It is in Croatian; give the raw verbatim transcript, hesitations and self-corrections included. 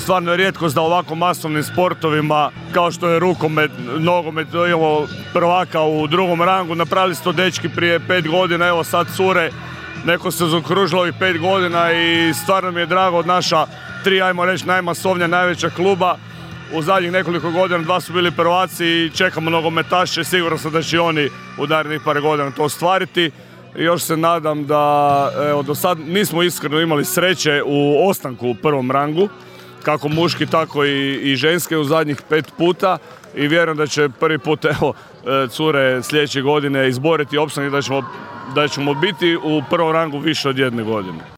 stvarno je rijetkost da ovako masovnim sportovima kao što je rukomet, nogomet, imamo prvaka u drugom rangu, napravili su to dečki prije pet godina, evo sad cure, neko se zaokružilo ovih pet godina i stvarno mi je drago od naša tri, ajmo reći, najmasovnija, najveća kluba. U zadnjih nekoliko godina dva su bili prvaci i čekamo nogometaše, siguran sam da će oni u narednih par godina to ostvariti. I još se nadam da, evo, do sad nismo iskreno imali sreće u ostanku u prvom rangu, kako muški, tako i, i ženske u zadnjih pet puta i vjerujem da će prvi put, evo, cure sljedeće godine izboriti opstanak i da ćemo, da ćemo biti u prvom rangu više od jedne godine.